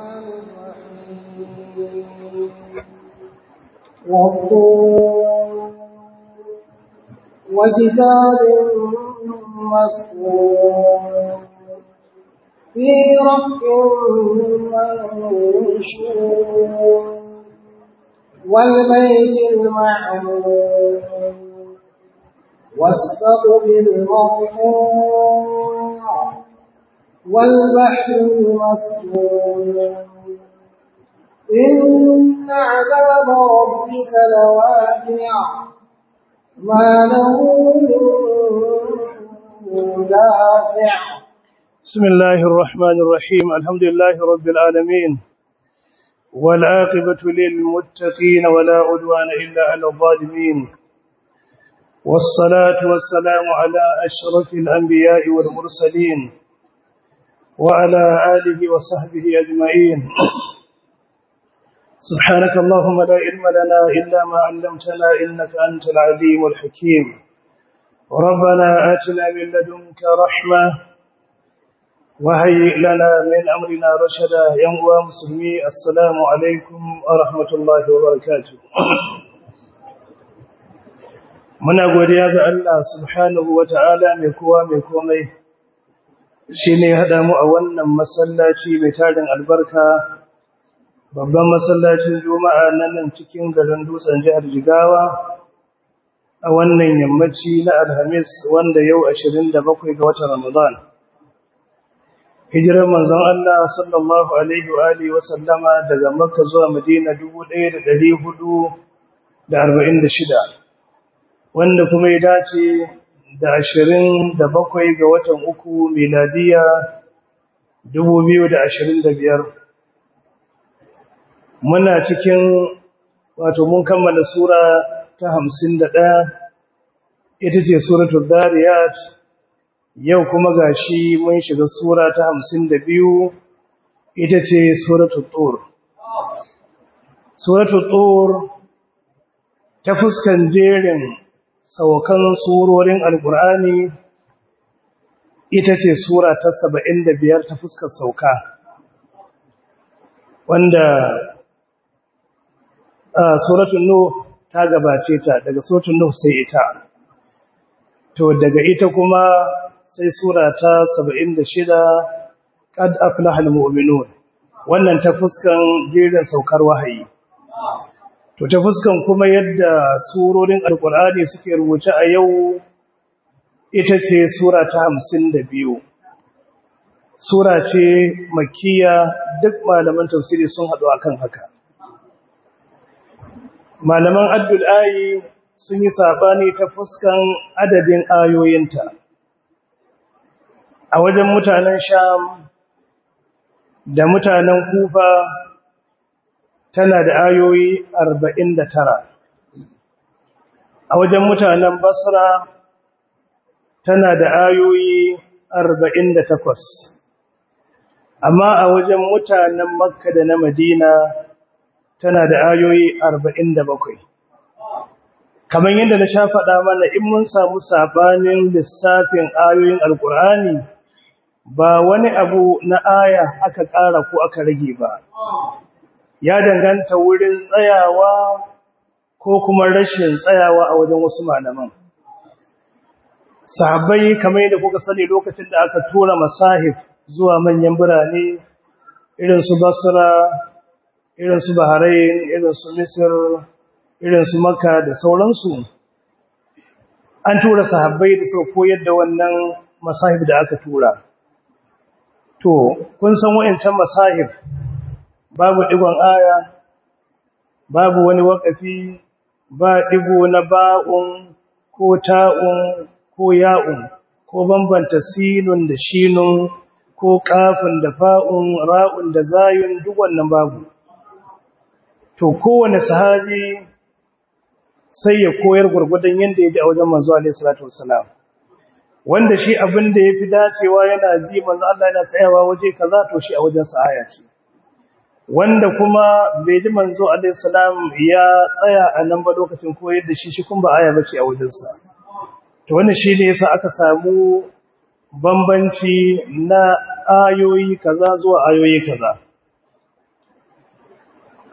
الرحمن الرحيم والطور وكتاب مسطور في رق منشور والبيت المعمور والسقف المرفوع والبحر المسجور إن عذاب ربك لواقع ما له من دافع. بسم الله الرحمن الرحيم. الحمد لله رب العالمين والعاقبة للمتقين ولا عدوان إلا على الظالمين والصلاة والسلام على أشرف الأنبياء والمرسلين وعلى آله وصحبه أجمعين. سبحانك اللهم لا علم لنا إلا ما علمتنا إنك أنت العليم الحكيم. ربنا آتنا من لدنك رحمة وهيئ لنا من أمرنا رشدا. يا مسلمي السلام عليكم ورحمة الله وبركاته. muna godiya ga Allah subhanahu wata'ala mai kowa mai komai shine ya hada mu a wannan masallaci mai tarin albarka, babban masallacin Juma'a nan cikin garin Dutsen jihar Jigawa a wannan yammaci na Alhamis wanda yau 27 ga watan Ramadan. Hijirar manzon Allah sallallahu alaihi wa alihi wa sallama daga Makka zuwa Madina 1446 wanda kuma ya dace da 27 ga watan uku miladiya 2025. Muna cikin mun kammala sura ta 51 ita ce suratul Dhariyat. Yau kuma gashi mun shiga sura ta 52 ita ce suratul Tur. Suratul Tur ta fuskan jerin saukan surorin Alƙur'ani ita ce sura ta 75 ta fuskar sauka, wanda suratul Nuh ta gabace ta, daga suratul Nuh sai ita. To daga ita kuma sai sura ta 76 qad aflaha almu'minun, wannan ta fuskan jerin saukar wahayi. To ta fuskan kuma yadda surorin alkur'ani suke rubuce a yau ita ce sura ta 52. Sura ce makkiya, duk malaman tafsiri sun haɗu akan haka. Malaman addul ayi sun yi sabani ta fuskan adadin ayoyinta. A wajen mutanen Sham da mutanen Kufa tana da ayoyi 49. A wajen mutanen Basra tana da ayoyi 48. Amma a wajen mutanen Makka da na Madina tana da ayoyi 47. Kamar yadda na sha faɗa mana, in mun samu sabanin lissafin ayoyin Alƙur'ani, ba wani abu na aya aka ƙara ko aka rage ba. Ya danganta wurin tsayawa ko kuma rashin tsayawa a wajen wasu malaman. Sahabbai kamar yadda kuka sani, lokacin da aka tura masahif zuwa manyan birane irin su Basra, irin su Bahrain, irin su Misr, irin su Makka da sauransu, an tura sahabbai da su koyar da wannan masahif da aka tura. To, kun san wa'ancan masahif babu digon aya, babu wani waƙafi, ba digo na ba'un ko ta'un ko ya'un, ko bambanta sinun da shinun ko kafin da fa'un, ra'un da zayun, duk wannan babu. To kowane sahabi sai ya koyar gurgudan yanda ya ji a wajen manzo alaihi salatu wassalam, wanda shi abin da yafi dacewa yana ji manzo Allah yana tsayawa waje kaza, to shi a wajen sa aya ce. Wanda kuma bai ji manzo alaihi salam ya tsaya a nan ba lokacin koyar da shi kun ba aya bace a wajen sa. To wannan shi ne yasa aka samu bambanci na ayoyi kaza zuwa ayoyi kaza.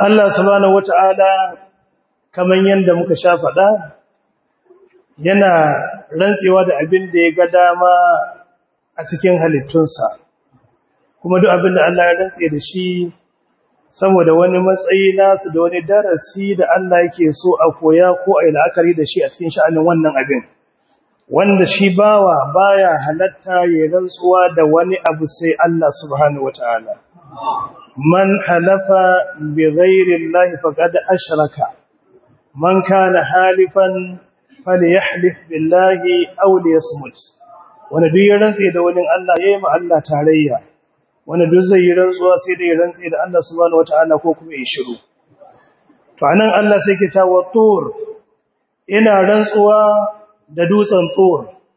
Allah subhanahu wata'ala kaman yanda muka sha faɗa yana rantsewa da abin da ya ga dama a cikin halittunsa, kuma duk abin da Allah ya rantse da shi saboda wani matsayi nasu da wani darasi da Allah yake so a koya ko a yi la'akari da shi a cikin sha'anin wannan abin, wanda shi bawa baya halatta ya rantsuwa da wani abu sai Allah subhanahu wata'ala. Man halafa bi ghairi Allah faqad ashraka, man kana halifan falyahlif billahi aw liyasmut. Wanda duk ya rantse da wani Allah yayi ma Allah tarayya, wanda duk zai yi rantsuwa sai da ya rantse da Allah subhanahu wataala ko kuma ya shiru. To anan Allah sai ke ta tur, ina rantsuwa da dutsen tur,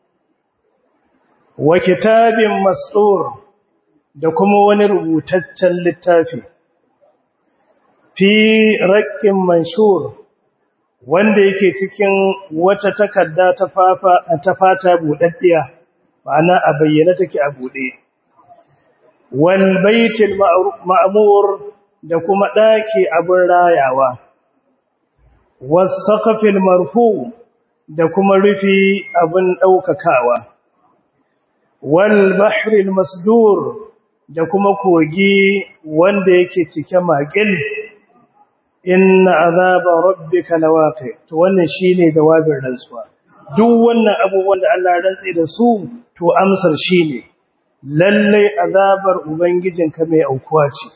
wa kitabin mastur, da kuma wani rubutaccen littafi, fi raqqin manshur, wanda yake cikin wata takarda ta fata budaddiya, ma'ana a bayyana take a bude. Wal baitul ma'mur, da kuma daki abin rayawa. Was saqafil marfu, da kuma rufi abin daukakawa. Wal bahril masdur, da kuma kogi wanda yake cike makil. Inna azaba rabbika lawaqi. To wannan shine jawabin rantsuwa. Duk wannan abubuwan da Allah ya rantse da su, to amsar shine lalle azabar ubangijinka mai aukuwa ce.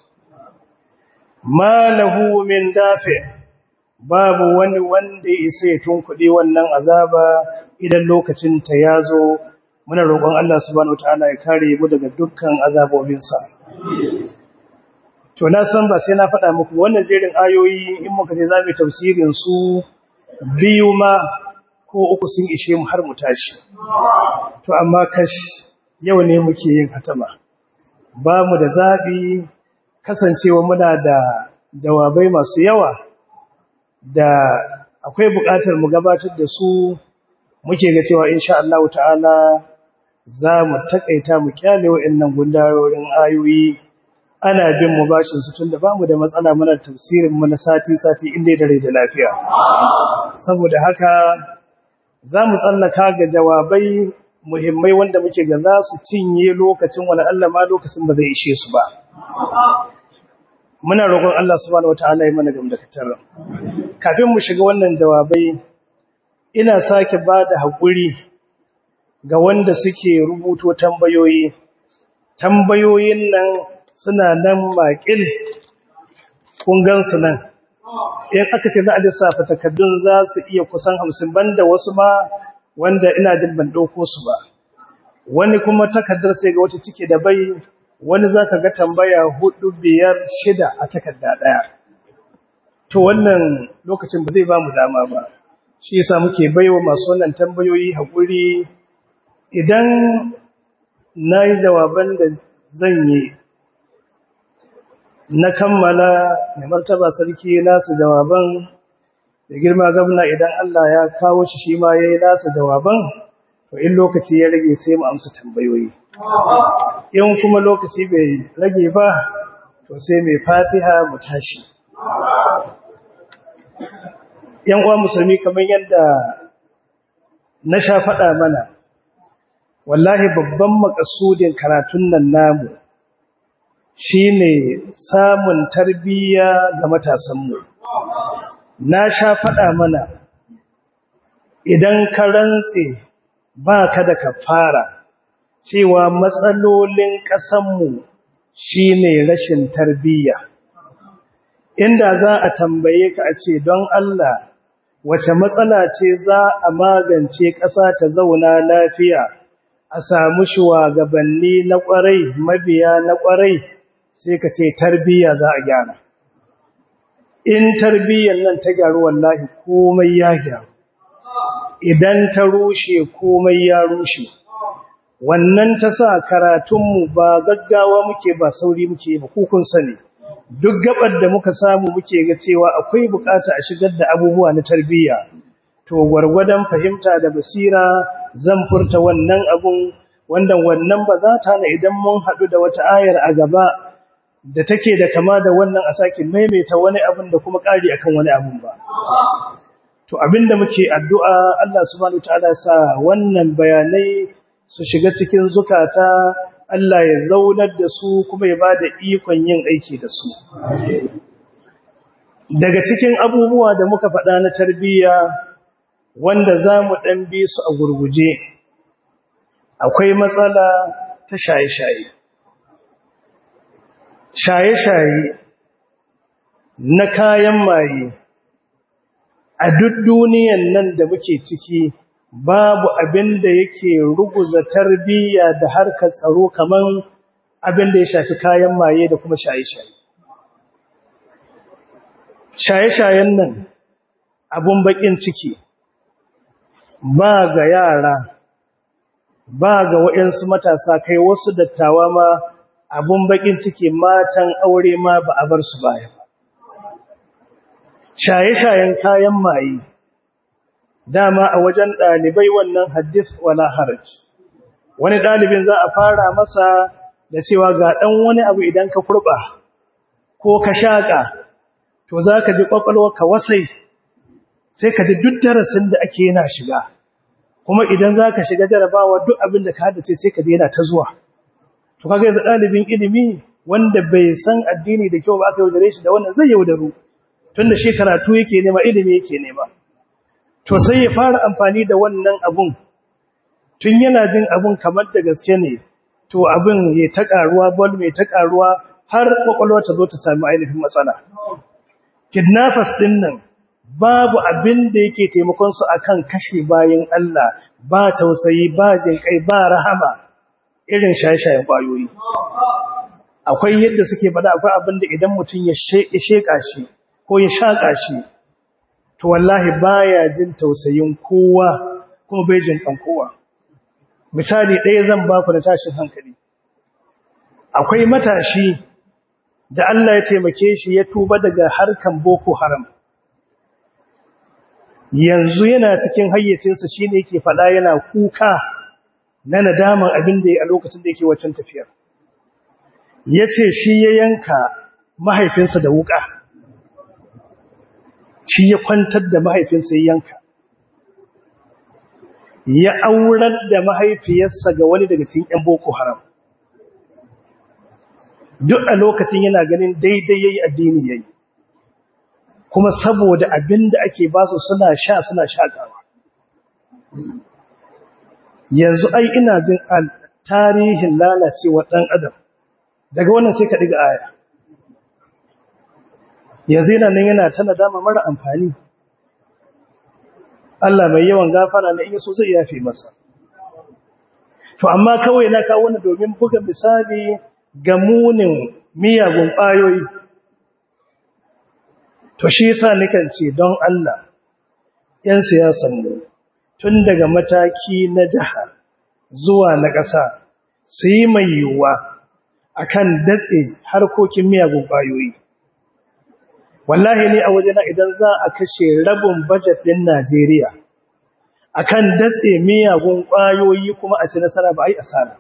Malahu min dafi, babu wani wanda isa ya tunkuɗe wannan azaba idan lokacin ta yazo. Muna roƙon Allah subhanahu wataala ya kare mu daga dukkan azabobinsa. To na san ba sai na faɗa muku wannan jerin ayoyi in muka je zamu tafsirin su biyu ma ko uku sun ishe mu har mu tashi. To amma yau ne muke yin hatama. Ba mu da zabi, kasancewa muna da jawabai masu yawa da akwai buƙatar mu gabatar da su, muke ga cewa insha Allah ta'ala za mu takaita mu kyale wa'annan gundarorin ayoyi. Ana bin mu bashin su tunda bamu da matsala, muna tafsirin mu na sati inda da rai da lafiya. Saboda haka zamu tsallaka ga jawabai muhimmai wanda muke ga za su cinye lokacin wala Allah ma lokacin ba zai ishe su ba. Muna roƙon Allah subhanahu wataala ya mana gamdakatar. Kafin mu shiga wannan jawabai, ina sake bada hakuri ga wanda suke rubuto tambayoyi. Tambayoyin nan suna nan makil, kun gansu nan. In aka ce za a lissafa takaddun za su iya kusan 50, banda wasu ma wanda ina jin ban dauko su ba. Wani kuma takaddar sai ga wata cike da bai, wani zaka ga tambaya 4, 5, 6 a takadda daya. To wannan lokacin ba zai ba mu dama ba. Shi yasa muke baiwa masu wannan tambayoyi hakuri. Idan nayi jawaban da zan yi na kammala, mai martaba sarki nasa jawaban, da girma gwamna idan Allah ya kawo shi ma yayi nasa jawaban, to in lokaci ya rage sai mu amsa tambayoyi. In kuma lokaci bai rage ba, to sai mai Fatiha mu tashi. Yan uwa musulmi, kamar yadda na sha faɗa mana, wallahi babban makasudin karatun nan namu shine samun tarbiyya ga matasanmu. Na sha faɗa mana, idan ka rantse ba ka da kafara cewa matsalolin ƙasanmu shine rashin tarbiyya. Inda za a tambaye ka a ce don Allah wace matsala ce za a magance ƙasa ta zauna lafiya, a samu shugabanni na ƙwarai, mabiya na ƙwarai, sai ka ce tarbiyya za a gyara. In tarbiyyar nan ta gyaru, wallahi komai ya gyaru. Idan ta rushe, komai ya rushe. Wannan ta sa karatunmu ba gaggawa muke, ba sauri muke ba, kun sani. Duk gabar da muka samu muke ga cewa akwai bukata a shigar da abubuwa na tarbiyya, to gwargwadon fahimta da basira zan furta wannan abun, wanda wannan ba za ta na idan mun haɗu da wata ayar a gaba da take da kama da wannan a sake maimaita wani abin da kuma ƙari akan wani abin ba. To abinda muke addu'a Allah subhanahu wataala sa wannan bayanai su shiga cikin zukata, Allah ya zaunar da su kuma ya bada ikon yin aiki da su. Daga cikin abubuwa da muka faɗa na tarbiyya wanda za mu ɗan bi su a gurguje, akwai matsala ta shaye-shaye. Shaye-shaye na kayan maye a duk duniyan nan da muke ciki babu abin da yake ruguza tarbiyya da harkar tsaro kaman abin da ya shafi kayan maye da kuma shaye-shaye. Shaye-shayen nan abun bakin ciki ba ga yara, ba ga waɗansu matasa, kai wasu dattawa ma abun bakin ciki matan aure ma ba a bar su baya ba. Shaye-shayen kayan maye dama a wajen ɗalibai wannan hadith wala haraj. Wani ɗalibin za a fara masa da cewa ga ɗan wani abu idan ka kurɓa ko ka shaƙa to za ka ji ƙwaƙwalwarka wasai, sai ka ji duk darasin da ake yana shiga, kuma idan za ka shiga jarabawa duk abin da ka haddace sai ka ji yana ta zuwa. To kaga yanzu ɗalibin ilimi wanda bai san addini da kyau ba aka yaudare shi da wannan zai yaudaru, tunda shi karatu yake nema, ilimi yake nema. To sai ya fara amfani da wannan abun tun yana jin abun kamar da gaske ne, to abin ya ta ƙaruwa, bol mai ta ƙaruwa har ƙwaƙwalwa ta zo ta sami ainihin matsala. Kidnappers ɗin nan babu abin da yake taimakon su akan kashe bayin Allah, ba tausayi, ba jinkai, ba rahama irin shaye-shayen ƙwayoyi. Akwai yadda suke faɗa, akwai abin da idan mutum ya sheƙa shi ko ya shaƙa shi, to wallahi baya jin tausayin kowa kuma bai jin kan kowa. Misali ɗaya zan ba ku da tashin hankali. Akwai matashi da Allah ya taimake shi ya tuba daga harkan Boko Haram. Yanzu yana cikin hayyacinsa shine yake faɗa yana kuka na nadaman abin da ya a lokacin da yake waccan tafiyar. Yace shi ya yanka mahaifinsa da wuka. Shi ya kwantar da mahaifinsa ya yanka. Ya aurar da mahaifiyarsa ga wani daga cikin ƴan Boko Haram. Duk a lokacin yana ganin daidai yayi addini yayi. Kuma saboda abinda ake ba su suna sha suna shakawa. Yanzu ai ina jin tarihin lalacewa dan adam. Daga wannan sai ka diga aya. Yanzu yana nan yana ta nadama mara amfani. Allah mai yawan gafara ne in yaso zai yafe masa. To amma kawai na kawo wannan domin buga misali ga munin miyagun ƙwayoyi. To shi yasa nikan ce don Allah ƴan siyasan mu tun daga mataki na jiha zuwa na ƙasa su yi mai yiwuwa akan datse harkokin miyagun ƙwayoyi. Wallahi ne a wajena idan za a kashe rabin budget ɗin Najeriya akan datse miyagun ƙwayoyi kuma a ci nasara ba a yi asara.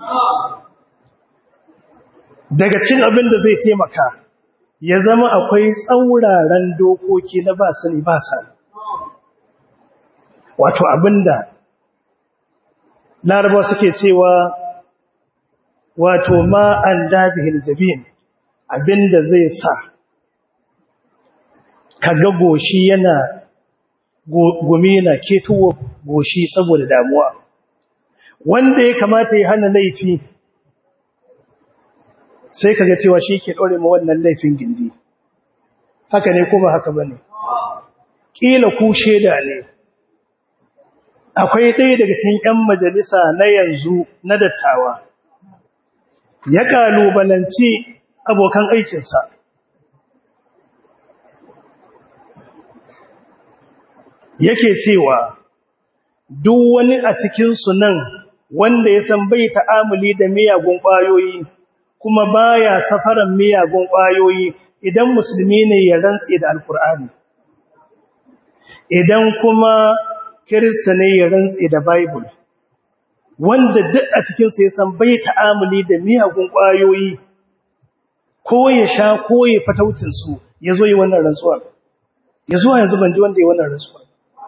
Daga cin abin da zai taimaka ya zama akwai tsauraran dokoki na ba sani ba sani. Wato abinda Larabawa suke cewa wato ma an dabihil jabin, abinda zai sa kaga goshi yana gumi na ketowa goshi saboda damuwa. Wanda ya kamata ya hana laifi sai kaga cewa shi ke dore ma wannan laifin gindi. Haka ne kuma haka bane? Kila ku sheda ne. Akwai ɗaya daga cikin ƴan majalisa na yanzu na dattawa ya kalubalanci abokan aikinsa. Yake cewa duk wani a cikin su nan wanda ya san bai ta'amuli da miyagun ƙwayoyi kuma baya safaran miyagun ƙwayoyi, idan musulmi ne ya rantse da Alkur'ani, idan kuma Kirista ne ya rantse da Bible, wanda duk a cikin su ya san bai ta'amuli da miyagun ƙwayoyi ko ya sha ko ya fataucin su yazo yi wannan rantsuwar yazo yanzu ban ji wanda yi wannan rantsuwar.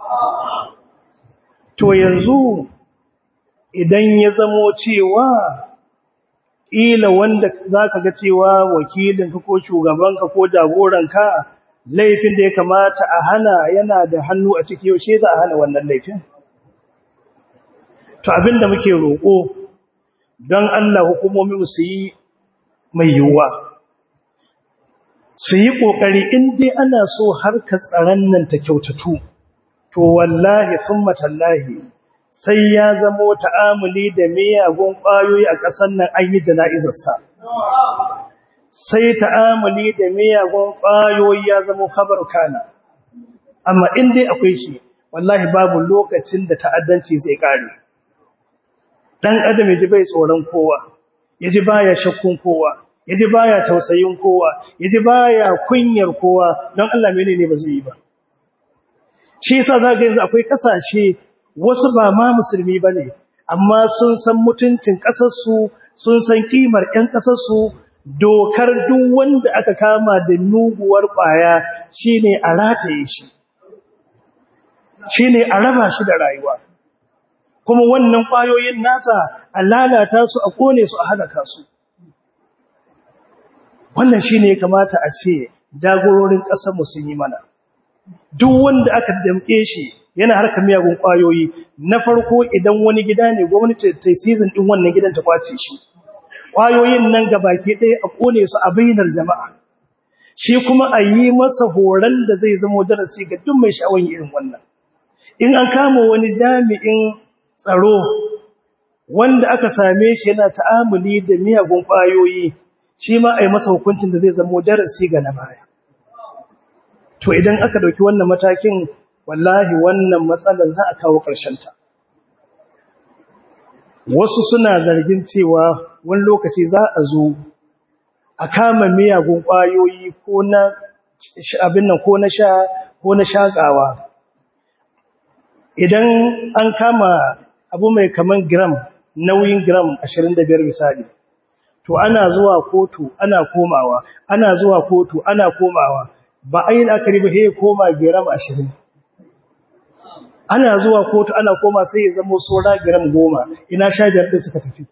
To yanzu idan ya zamo cewa ila wanda zaka ga cewa wakilinka ko shugabanka ko jagoranka laifin da ya kamata a hana yana da hannu a ciki, yaushe za a hana wannan laifin? To abinda muke roƙo don Allah hukumomi su yi mai yiwuwa, su yi ƙoƙari in dai ana so harkar tsaron nan ta kyautatu, to wallahi thumma tallahi sai ya zamo ta'amuli da miyagun ƙwayoyi a ƙasar nan an yi jana'izarsa. Sai ta'amuli da miyagun ƙwayoyi ya zamo khabar kana. Amma in dai akwai shi, wallahi babu lokacin da ta'addanci zai ƙare. Dan adam yaji bai tsoron kowa, yaji baya shakkun kowa, yaji baya tausayin kowa, yaji baya kunyar kowa, don Allah menene ba zai yi ba. Shi yasa zaka yanzu akwai kasashe wasu ba ma musulmi bane, amma sun san mutuncin kasar su, sun san kimar ƴan kasar su, dokar duk wanda aka kama da nuguwar kwaya shine a rataye shi. Shine a raba shi da rayuwa. Kuma wannan ƙwayoyin nasa a lalata su a kone su a halaka su. Wannan shi ne kamata a ce jagororin ƙasarmu sun yi mana. Duk wanda aka damƙe shi yana harkar miyagun ƙwayoyi, na farko idan wani gida ne gwamnati ta season ɗin wannan gidan ta kwace shi. Ƙwayoyin nan gabaki ɗaya a kone su a bainar jama'a. Shi kuma a yi masa horon da zai zama darasi ga duk mai sha'awar irin wannan. In an kama wani jami'in tsaro wanda aka same shi yana ta'amuli da miyagun ƙwayoyi, shi ma a yi masa hukuncin da zai zama darasi ga na baya. To idan aka ɗauki wannan matakin, wallahi wannan matsalar za a kawo ƙarshenta. Wasu suna zargin cewa wani lokaci za a zo a kama miyagun ƙwayoyi ko na abin nan ko na sha ko na shaƙawa. Idan an kama abu mai kaman gram, nauyin gram 25 misali, to ana zuwa kotu ana komawa, ana zuwa kotu ana komawa, ba a yi la'akari ba sai koma gram 20. Ana zuwa kotu ana koma sai ya zama sora gram 10, ina 15 ɗin suka tafi.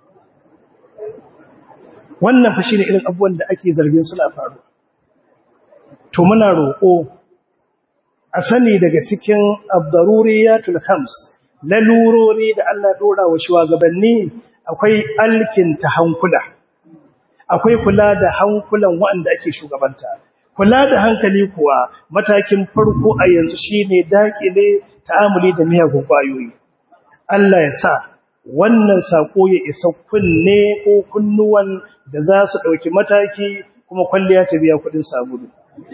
Wannan fa shine irin abubuwan da ake zargin suna faruwa. To muna roƙo a sani daga cikin ad-daruriyatul khams, lalurori da Allah dora wa shugabanni, akwai alkinta hankula, akwai kula da hankulan waɗanda ake shugabanta. Kula da hankali kuwa matakin farko a yanzu shine dakile ta'amuli da miyagun ƙwayoyi. Allah ya sa wannan sako ya isa kunne ko kunnuwan da za su ɗauki mataki kuma kwalliya ta biya kuɗin sabulu.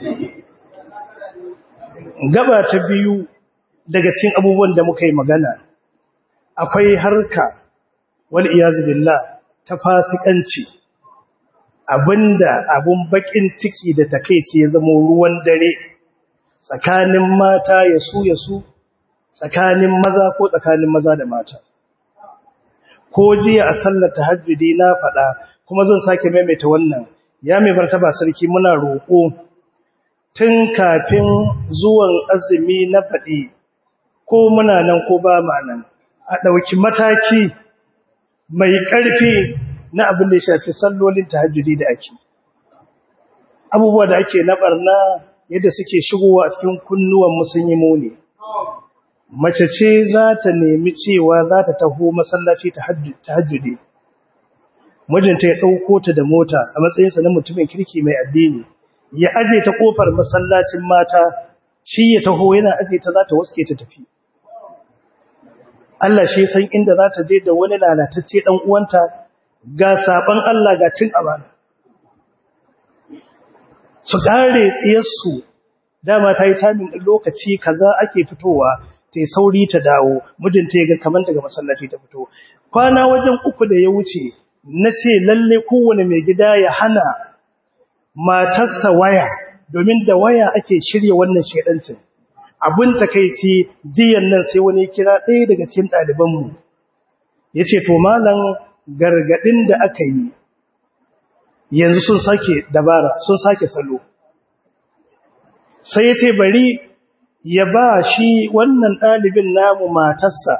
Gaba ta biyu daga cikin abubuwan da muka yi magana, akwai harka wal iyazu billah ta fasikanci, abinda abun bakin ciki da takeici ya zama ruwan dare tsakanin mata yasu tsakanin maza ko tsakanin maza da mata. Ko jiya a sallar tahajjudi na faɗa kuma zan sake maimaita wannan, ya mai martaba sarki muna roƙo tun kafin zuwan azumi na faɗi ko muna nan ko ba ma nan, a ɗauki mataki mai ƙarfi na abin da ya shafi sallolin tahajjudi da ake. Abubuwa da ake na ɓarna yadda suke shigowa a cikin kunnuwan musulmi muni. Mace ce za ta nemi cewa za ta taho masallaci tahajjudi. Mijinta ya ɗauko ta da mota a matsayinsa na mutumin kirki mai addini, ya aje ta kofar masallacin mata, shi ya taho yana aje ta za ta waske ta tafi. Allah shi san inda za ta je da wani lalatacce dan uwanta, ga saban Allah ga cin amana. Su kare tsiyarsu, dama ta yi tamin ɗin lokaci kaza ake fitowa, ta yi sauri ta dawo, mijinta ya ga kamar daga masallaci ta fito. Kwana wajen 3 da ya wuce, na ce lalle kowane mai gida ya hana matarsa waya, domin da waya ake shirya wannan shedancin. Abin takeici jiyan nan sai wani kira ɗaya daga cikin ɗalibanmu ya ce to malam gargaɗin da aka yi yanzu sun sake dabara, sun sake salo. Sai ya ce bari ya ba shi wannan ɗalibin namu matarsa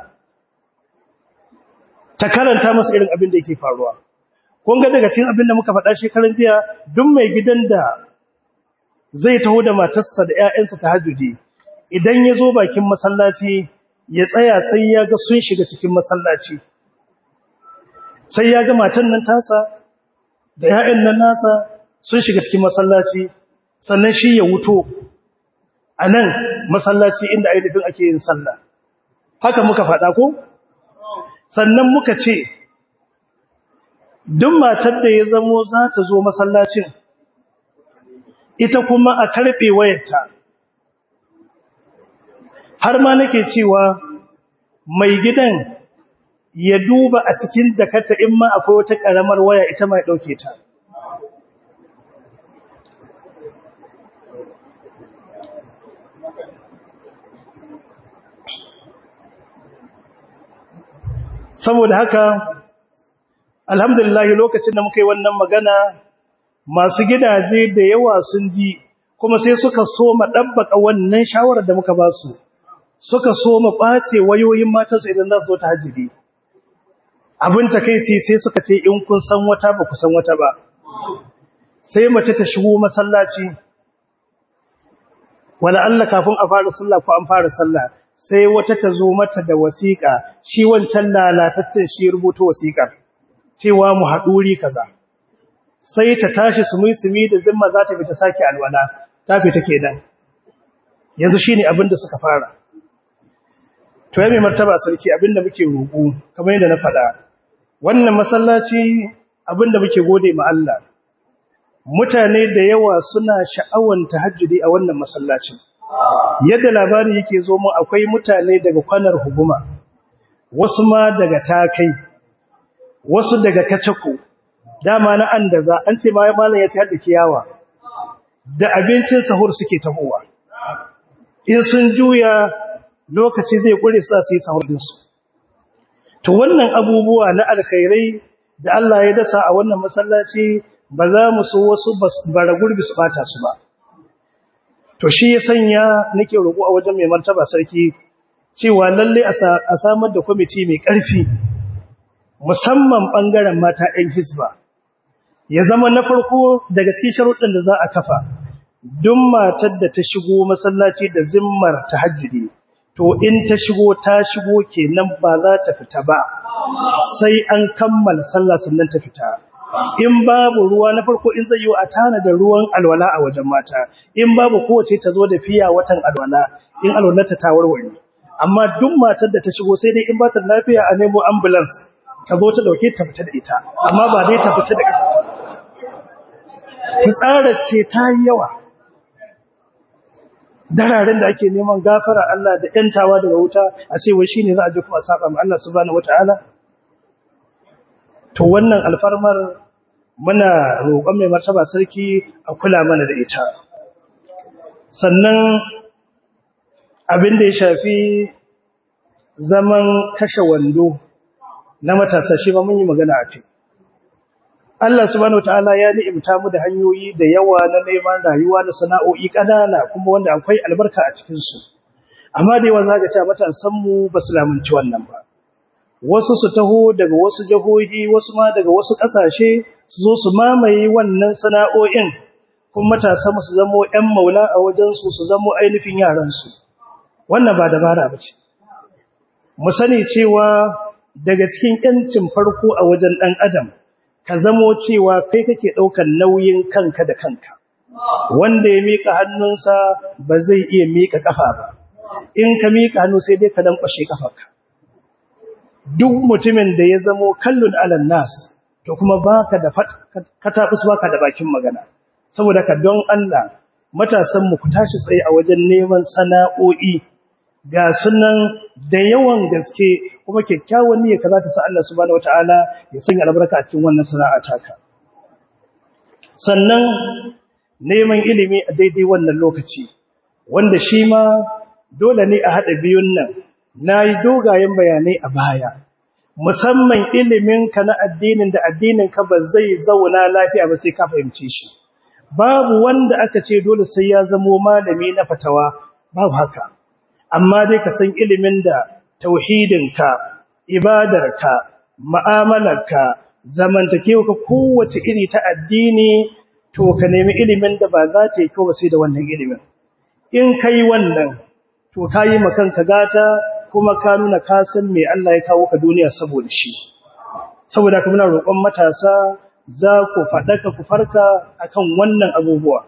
ta karanta masa irin abin da yake faruwa. Kun ga daga cikin abin da muka faɗa shekaran jiya, duk mai gidan da zai taho da matarsa da ‘ya'yansa ta hajjudi, idan ya zo bakin masallaci ya tsaya sai ya ga sun shiga cikin masallaci, sai ya ga matan nan tasa da ‘ya'yan nan nasa sun shiga cikin masallaci, sannan shi ya wuto a nan masallaci inda ainihin ake yin sallah. Haka muka faɗa ko? Sannan muka ce, duk matar da ya zamo za ta zo masallacin, ita kuma a karɓe wayarta. Har ma nake cewa mai gidan ya duba a cikin jakarta in ma akwai wata ƙaramar waya ita mai ɗauke ta. Saboda haka, alhamdulillah lokacin da muka yi wannan magana, masu gidaje da yawa sun ji, kuma sai suka so ma ɗabbaka wannan shawarar da muka ba su, suka so ma ɓace wayoyin matansu idan za su zo ta hajjiri. Abin takeici sai suka ce in kun san wata ba ku san wata ba. Sai mace ta shigo masallaci, wala Allah kafin a fara sallah ko an fara sallah, sai wata ta zo mata da wasiƙa, shi wancan lalataccen shi rubuta wasiƙar, cewa mu haɗuri kaza. Sai ta tashi sumi da zimma za ta fita sake alwala, ta fita kenan. Yanzu shi ne abin da suka fara. To ya mai martaba sarki abin da muke roƙo, kamar yadda na faɗa, wannan masallaci abin da muke gode ma Allah. Mutane da yawa suna sha'awan tahajjudi a wannan masallacin. Yadda labari yake zo mu akwai mutane daga kwanar huguma, wasu ma daga takai, wasu daga kacako, dama na an da za, an ce ma malam ya ce har da kiyawa, da abincin sahur suke tahowa. In sun juya lokaci zai ƙure su yi sahur ɗinsu. To wannan abubuwa na alkhairai da Allah ya dasa a wannan masallaci ba za mu so wasu bara gurbi su bata su ba. To shi ya sanya nake roƙo a wajen mai martaba sarki cewa lalle a samar da kwamiti mai ƙarfi, musamman ɓangaren mata 'yan hisba. Ya zama na farko daga cikin sharuɗin da za a kafa, duk matar da ta shigo masallaci da zimmar tahajjudi, to in ta shigo kenan ba za ta fita ba, sai an kammala sallah sannan ta fita. In babu ruwa na farko in zai yi a tana da ruwan alwala a wajen mata, in babu kowace ta zo da fiya watan alwala, in alwalarta ta warware. Amma duk matar da ta shigo sai dai in ba ta lafiya a nemo ambulance ta zo ta dauke ta fita da ita, amma ba dai ta fita da ita. Fitsarar ce ta yi yawa. Dararen da ake neman gafara Allah da ‘yantawa daga wuta a ce wai shi ne za a ji kuma saƙa ma Allah subhanahu wata'ala. To wannan alfarmar muna roƙon mai martaba sarki a kula mana da ita. Sannan abin da ya shafi zaman kashe wando na matasa shi ma mun yi magana a kai. Allah subhanahu wataala ya ni'imta mu da hanyoyi da yawa na neman rayuwa da sana'o'i ƙanana kuma wanda akwai albarka a cikin su. Amma da yawa zaka ce matasan mu ba su lamunci wannan ba. Wasu su taho daga wasu jahohi, wasu ma daga wasu ƙasashe su zo su mamaye wannan sana'o'in, kuma matasan su zamo ƴan maula a wajen su zamo ainihin yaran su. Wannan ba dabara bace. Mu sani cewa daga cikin ƴancin farko a wajen ɗan adam ka zamo cewa kai kake ɗaukar nauyin kanka da kanka. Wanda ya miƙa hannunsa ba zai iya miƙa ƙafa ba. In ka miƙa hannu sai dai ka lankwashe ƙafarka. Duk mutumin da ya zamo kallon alan nas, to kuma baka da katabus baka da bakin magana. Saboda ka don Allah, matasan mu ku tashi tsaye a wajen neman sana'o'i ga sunan da yawan gaske, kuma kyakkyawan niyya ka za ta sa Allah subhanahu wataala ya sanya albarka a cikin wannan sana'a taka. Sannan neman ilimi a daidai wannan lokaci, wanda shi ma dole ne a haɗa biyun nan. Na yi dogayen bayanai a baya, musamman iliminka na addinin da addininka ba zai zauna lafiya ba sai ka fahimce shi. Babu wanda aka ce dole sai ya zamo malami na fatawa, babu haka. Amma dai ka san ilimin da tauhidinka, ibadarka, mu'amalarka, zamantakewarka kowace iri ta addini, to ka nemi ilimin da ba za ta yi kyau ba sai da wannan ilimin. In kai wannan, to ka yi makanka gata kuma ka nuna ka san me Allah ya kawo ka duniya saboda shi. Saboda ka muna roƙon matasa za ku faɗaka ku farka akan wannan abubuwa.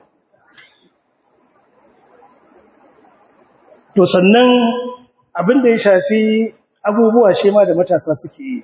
To sannan abin da ya shafi abubuwa shi ma da matasa suke yi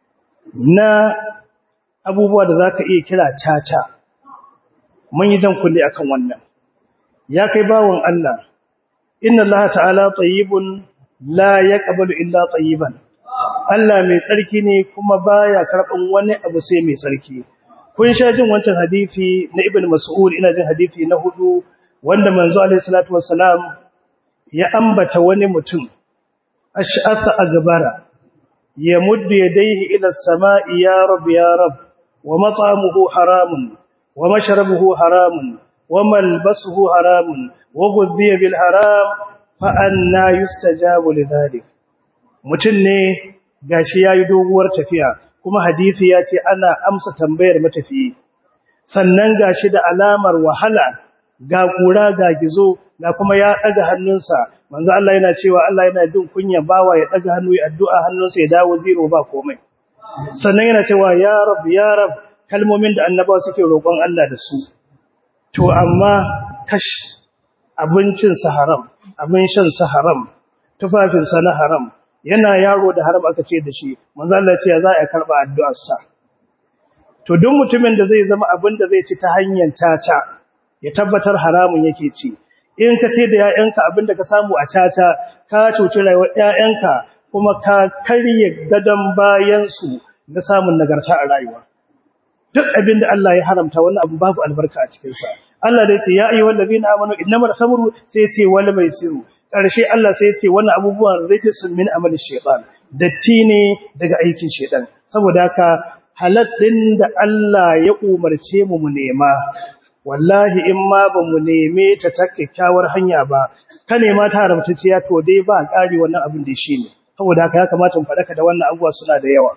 na abubuwa da za ka iya kira caca. Mun yi jan kulle akan wannan. Ya kai bawon Allah, inna Allah ta'ala tayyibun la yaqbalu illa tayyiban. Allah mai tsarki ne kuma baya karban wani abu sai mai tsarki. Kun sha jin wancan hadisi na Ibn Mas'ud, ina jin hadisi na 4 wanda manzo alaihi salatu wassalam ya ambata wani mutum ash'atha agbara yamuddu yadayhi ila as-sama'i ya rab ya rab wa mat'amuhu haramun wa mashrabuhu haramun wa malbasuhu haramun wa ghudhiya bil haram fa anna yustajabu lidhalik. Mutum ne gashi yayi doguwar tafiya kuma hadisi ya ce ana amsa tambayar matafiyi, sannan gashi da alamar wahala, ga kura ga gizo, ga kuma ya daga hannunsa. Manzo Allah yana cewa Allah yana jin kunya bawa ya daga hannu ya addu'a hannunsa ya dawo zero ba komai. Sannan yana cewa ya rab kalmomin da annabawa suke roƙon Allah da su. To amma kash, abincin sa haram, abin shan sa haram, tufafin sa na haram, yana yaro da haram aka ce da shi. Manzo Allah ya ce za a karba addu'ar sa. To duk mutumin da zai zama abin da zai ci ta hanyar caca, ya tabbatar haramun yake ci. In ka ce da ‘ya'yanka abin da ka samu a caca, ka cuci rayuwar ‘ya'yanka kuma ka karye gadon bayansu na samun nagarta a rayuwa. Duk abin da Allah ya haramta wannan abu babu albarka a cikinsa. Allah da ya ce, ya yi wallabi na amanu innamar khamru, sai ce wani mai siru. Ƙarshe Allah sai ce wannan abubuwan rijisun min amalin shaitan, datti ne daga aikin shaitan. Saboda haka halattun da Allah ya umarce mu nema, wallahi in ma ba mu neme ta ta kyakkyawar hanya ba, ka nema ta haramtacciya to dai ba ƙari wannan abin da shi ne. Saboda haka ya kamata mu faɗaka da wannan abubuwa suna da yawa.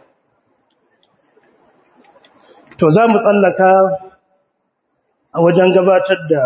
To za mu tsallaka a wajen gabatar da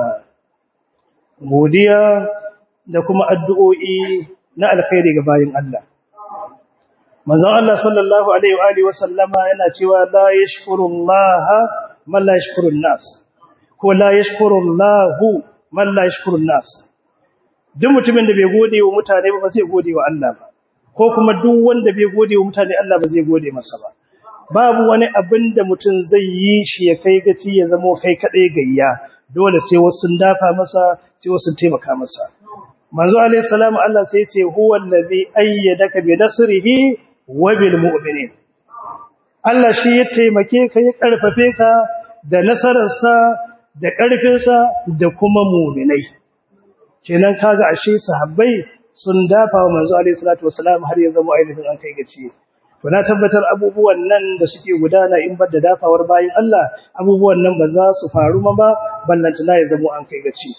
godiya da kuma addu'o'i na alkhairi ga bayin Allah. Manzon Allah sallallahu alaihi wa sallama yana cewa la yashkurullaha man la yashkurun nas. Ko la yashkurullahu man la yashkurun nas. Duk mutumin da bai gode wa mutane ba zai gode wa Allah ba, ko kuma duk wanda bai gode wa mutane Allah ba zai gode masa ba. Babu wani abin da mutum zai yi shi ya kai gaci ya zama kai kadai gayya, dole sai wasu sun dafa masa, sai wasu sun taimaka masa. Manzo alaihi salamu Allah sai ya ce huwa allazi ayyadaka bi nasrihi wa bil mu'minin. Allah shi ya taimake ka, ya karfafe ka da nasararsa da ƙarfinsa da kuma mu'minai. Kenan kaga ashe sahabbai sun dafa wa manzo alaihi salatu wasalam har ya zama ainihin an kai gaci. To na tabbatar abubuwan nan da suke gudana in bar da dafawar bayin Allah, abubuwan nan ba za su faru ma ba, ballantana ya zama an kai gaci.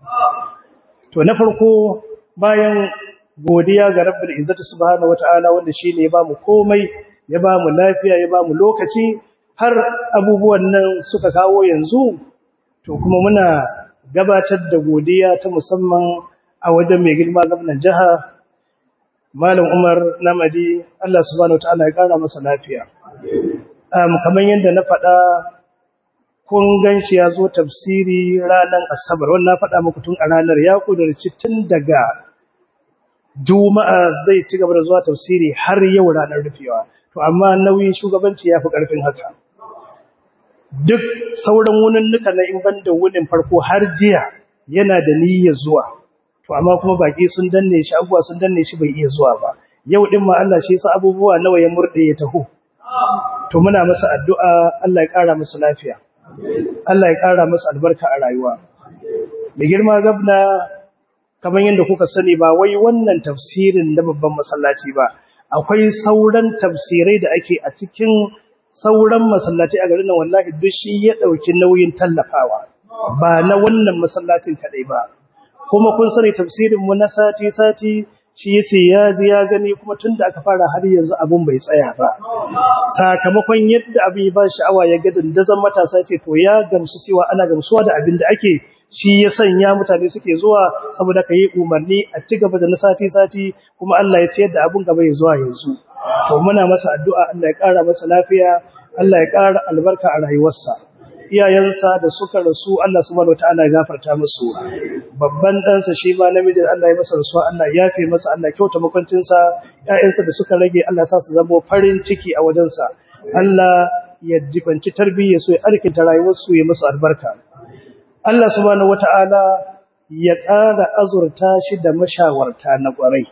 To na farko bayan godiya ga Rabbul Izzati subhanahu wataala wanda shine ya bamu komai, ya bamu lafiya, ya bamu lokaci har abubuwan nan suka kawo yanzu, to kuma muna gabatar da godiya ta musamman a wajen mai girma gwamnatin jiha Malam Umar Namadi, Allah subhanahu wataala ya kara masa lafiya. Kamar yadda na faɗa, kun ganshi ya zo tafsiri ranar Asabar, wannan na faɗa muku tun a ranar, ya kudurci tun daga Juma'a zai ci gaba da zuwa tafsiri har yau ranar rufewa. To amma nauyin shugabanci ya fi ƙarfin haka. Duk sauran wuninnuka na in banda wunin farko har jiya yana da niyyar zuwa. To amma kuma baki sun danne shi, abubuwa sun danne shi bai iya zuwa ba. Yau din ma Allah shi yasa abubuwa nawa ya murde ya taho. To muna masa addu'a Allah ya ƙara masa lafiya. Allah ya ƙara masa albarka a rayuwa. Da girma gabna kamar yadda kuka sani ba wai wannan tafsirin da babban masallaci ba. akwai sauran tafsirai da ake a cikin sauran masallaci a garin nan wallahi duk shi ya dauki nauyin tallafawa ba na wannan masallacin kadai ba kuma kun sani tafsirin mu na sati shi yace ya ji ya gani kuma tunda aka fara har yanzu abun bai tsaya ba sakamakon yadda abin ba sha'awa ya ga dandazon matasa ce to ya gamsu cewa ana gamsuwa da abin da ake shi ya sanya mutane suke zuwa saboda kai umarni a ci gaba da na sati kuma Allah ya ciyar da abun gaba ya zuwa yanzu to muna masa addu'a Allah ya ƙara masa lafiya Allah ya ƙara albarka a rayuwarsa iyayensa da suka rasu Allah subhanahu wataala ya gafarta musu babban ɗansa shi ma namiji Allah ya masa rasuwa Allah ya yafe masa Allah kyauta makwancinsa ƴaƴansa da suka rage Allah ya sa su zama farin ciki a wajensa Allah ya jibanci tarbiyyar su ya alkinta rayuwarsu ya musu albarka Allah subhanahu wataala ya ƙara azurta shi da mashawarta na ƙwarai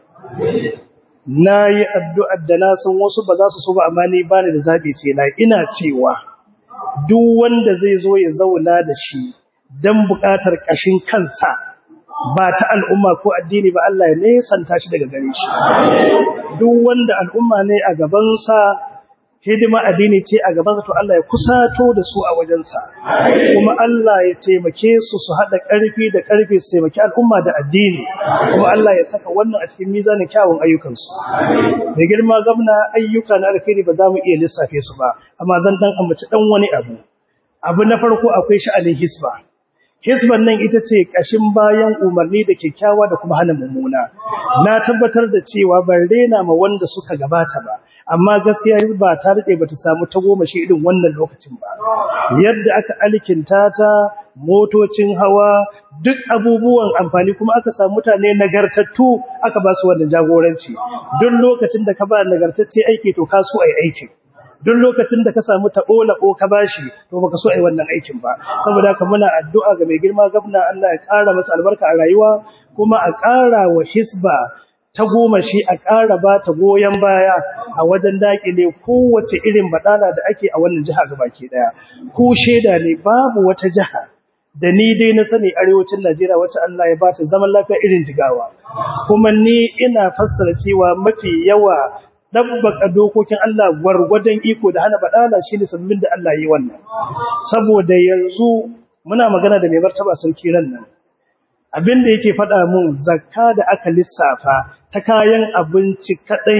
nayi addu'ar da na san wasu ba za su so ba amma ni bani da zabi sai na ina cewa duk wanda zai zo ya zauna da shi dan buƙatar ƙashin kansa ba ta al'umma ko addini ba Allah ya nesanta shi daga gare shi duk wanda al'umma ne a gabansa hidima addini ce a gabansa to Allah ya kusato da su a wajensa kuma Allah ya taimake su su haɗa ƙarfi da ƙarfi su taimaki al'umma da addini kuma Allah ya saka wannan a cikin mizanin kyawun ayyukansu da girma gwamna ayyuka na alkhairi ba za mu iya lissafe su ba amma zan dan ambaci dan wani abu na farko akwai sha'anin hisba hisban nan ita ce kashin bayan umarni da kyakkyawa da kuma hana mummuna na tabbatar da cewa ban rena ma wanda suka gabata ba amma gaskiya ba ta rike bata samu tagomashi irin wannan lokacin ba yadda aka alkinta ta motocin hawa duk abubuwan amfani kuma aka samu mutane nagartattu aka ba su wannan jagoranci duk lokacin da ka ba nagartacce aiki to ka so ai aikin duk lokacin da ka samu taɓo-laɓo ka bashi to baka so ai wannan aikin ba saboda haka muna addu'a ga mai girma gwamna Allah ya ƙara masa albarka a rayuwa kuma a ƙara wa hisba ta goma shi a ƙara ba ta goyon baya a wajen daƙile kowace irin badala da ake a wannan jiha gabaki daya ku sheda ne babu wata jiha da ni dai na sani arewacin Najeriya wacce Allah ya bata zaman lafiya irin Jigawa kuma ni ina fassara cewa mafi yawa dabbaka dokokin Allah gwargwadon iko da hana badala shine sabbin da Allah yi wannan saboda yanzu muna magana da mai martaba sarki ran nan abinda yake faɗa mun zakka da aka lissafa ta kayan abinci kadai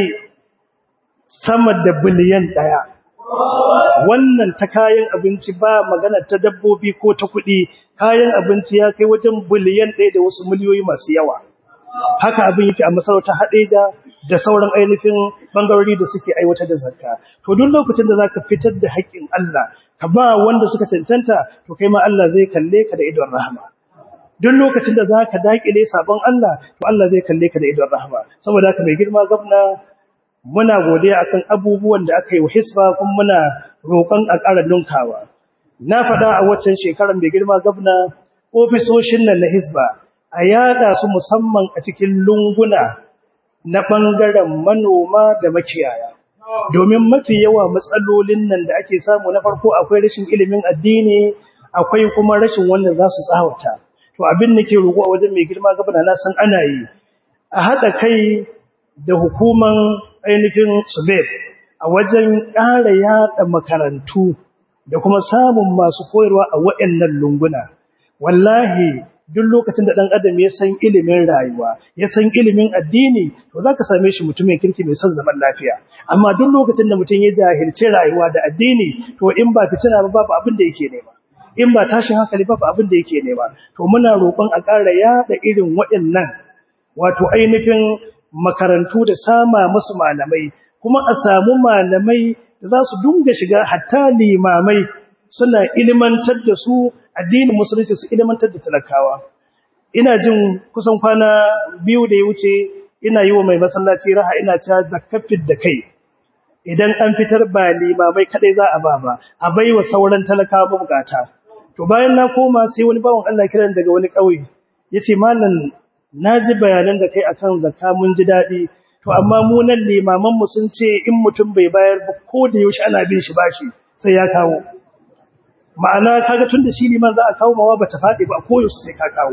sama da biliyan 1 wannan ta kayan abinci ba magana ta dabbobi ko ta kuɗi kayan abinci ya kai wajen biliyan 1 da wasu miliyoyi masu yawa haka abin yake a masarautar Hadeja da sauran ainihin bangarori da suke aiwatar da zakka to duk lokacin da zaka fitar da haƙƙin Allah ka ba wanda suka cancanta to kai ma Allah zai kalle ka da idon rahama duk lokacin da zaka dakile sabon Allah to Allah zai kalle ka da idon rahama saboda haka mai girma gwamna muna godiya akan abubuwan da aka yi wa hisba kuma muna roƙon a ƙara dunkawa na faɗa a waccan shekarar mai girma gwamna ofisoshin nan na hisba a yada su musamman a cikin lunguna na ɓangaren manoma da makiyaya domin mafi yawa matsalolin nan da ake samu na farko akwai rashin ilimin addini akwai kuma rashin wanda za su tsawata to abin da ke roƙo a wajen mai girma gwamna na san ana yi a haɗa kai da hukuman ainihin subeb a wajen ƙara yaɗa makarantu da kuma samun masu koyarwa a waɗannan lunguna wallahi duk lokacin da ɗan adam ya san ilimin rayuwa ya san ilimin addini to zaka same shi mutumin kirki mai son zaman lafiya amma duk lokacin da mutum ya jahilci rayuwa da addini to in ba fitina ba babu abin da yake nema in ba tashin hankali babu abin da yake nema to muna roƙon a ƙara yaɗa irin waɗannan wato ainihin makarantu da sama musu malamai kuma a samu malamai da za su dunga shiga hatta limamai suna ilimantar da su addinin musulunci su ilimantar da talakawa ina jin kusan kwana 2 da ya wuce ina yi wa mai masallaci raha ina cewa zakafin da kai idan an fitar ba limamai kadai za a ba a baiwa sauran talakawa bukata to bayan na koma sai wani bawon Allah kiran daga wani kauye yace mallan naji bayanan da kai akan zakka mun ji dadi to amma mu nan limaman mu sun ce in mutum bai bayar ba ko da yaushe ana bin shi bashi sai ya kawo ma'ana kaga tunda shi liman za a kawo mawa bata fadi ba ko yaushe sai ka kawo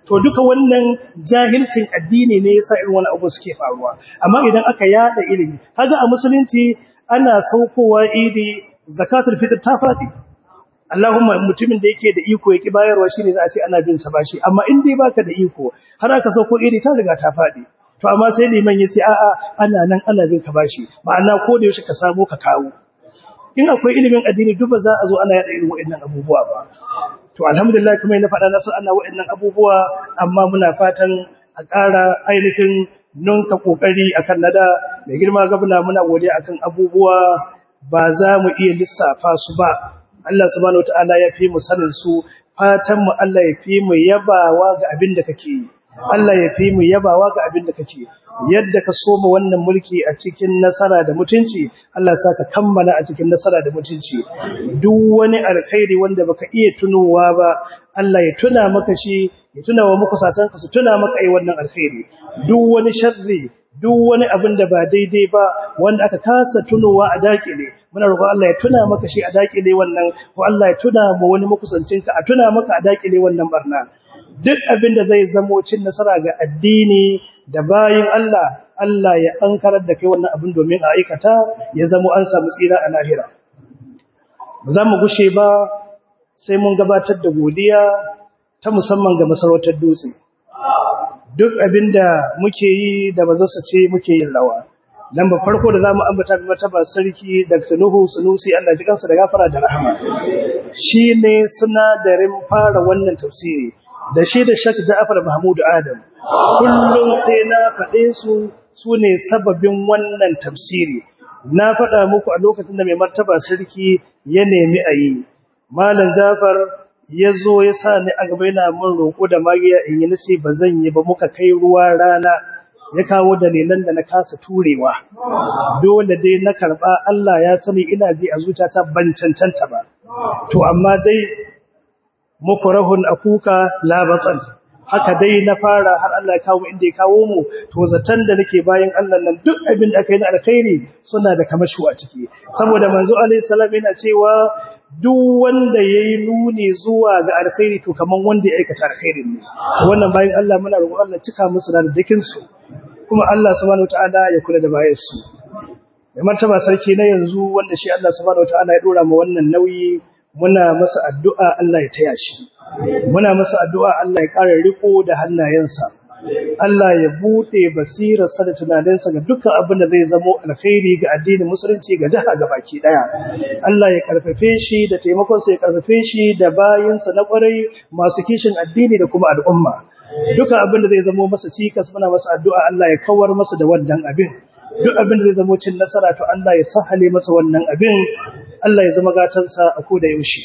to duka wannan jahilcin addini ne yasa irin wannan abu suke faruwa amma idan aka yada ilimi kaga a musulunci ana saukowa idi zakatul fitr ta fadi Allahumma mutumin da yake da iko yake bayarwa shine za a ce ana bin sa bashi amma in dai baka da iko har aka sauko idi ta riga ta fadi to amma sai liman yace a'a ana nan ana bin ka bashi ma'ana ko da yaushe ka samu ka kawo in akwai ilimin addini duk ba za a zo ana yada irin waɗannan abubuwa ba to alhamdulillah kuma na faɗa nasu ana waɗannan abubuwa amma muna fatan a ƙara ainihin nunka kokari akan nada mai girma gabna muna godiya akan abubuwa ba za mu iya lissafa su ba Allah subhanahu wataala ya fi mu sanin su fatan mu Allah ya fi mu yabawa ga abin da kake yi Allah ya fi mu yabawa ga abin da kake yadda ka soma wannan mulki a cikin nasara da mutunci Allah sa ka kammala a cikin nasara da mutunci duk wani alkhairi wanda baka iya tunowa ba Allah ya tuna maka shi ya tuna wa muku satanka su tuna maka ai wannan alkhairi duk wani sharri duk wani abin da ba daidai ba wanda aka kasa tunowa a dakile muna roƙon Allah ya tuna maka shi a dakile wannan ko Allah ya tuna mu wani makusancinka a tuna maka a dakile wannan barna duk abin da zai zamo cin nasara ga addini da bayin Allah ya ankarar da kai wannan abin domin a aikata ya zamo an samu tsira a lahira ba za mu gushe ba sai mun gabatar da godiya ta musamman ga masarautar dutse duk abinda muke yi da bazarsa ce muke yin rawa lamba farko da zamu ambata bi mataba sarki Dr. Nuhu Sunusi Allah ji kansa da gafara da rahama shine sinadarin fara wannan tafsiri da shi da Sheikh Ja'far Mahmud Adam kullum sai na faɗe su ne sababin wannan tafsiri na faɗa muku a lokacin da mai martaba sarki ya nemi ayi malam Ja'far ya zo ya sa ni a gaba yana mun roƙo da magiya in yi nasi ba zan yi ba muka kai ruwa rana ya kawo dalilan da na kasa turewa dole dai na karɓa Allah ya sani ina ji a zuciyata ban cancanta ba to amma dai mukrahun akuka la batan haka dai na fara har Allah ya kawo inda ya kawo mu to zaton da nake bayan Allah nan duk abin da aka yi na alkhairi suna da kamashu a ciki saboda manzo alaihi salam yana cewa duk wanda yayi nuni zuwa ga alkhairi to kaman wanda ya aikata alkhairin ne wannan bayan Allah muna roƙon Allah cika musu da dakin su kuma Allah subhanahu wataala ya kula da bayan su mai martaba sarki na yanzu wanda shi Allah subhanahu wataala ya dora mu wannan nauyi muna masa addu'a Allah ya taya shi muna masa addu'a Allah ya ƙara riko da hannayensa Allah ya bude basirarsa da tunaninsa ga dukkan abin da zai zamo alkhairi ga addinin musulunci ga jaha gabaki daya Allah ya karfafe shi da taimakon sa ya karfafe shi da bayinsa na kwarai masu kishin addini da kuma al'umma dukkan abin da zai zamo masa cikas muna masa addu'a Allah ya kawar masa da wannan abin duk abin da zai zamo cin nasara to Allah ya sahale masa wannan abin Allah ya zama gatansa a koda yaushe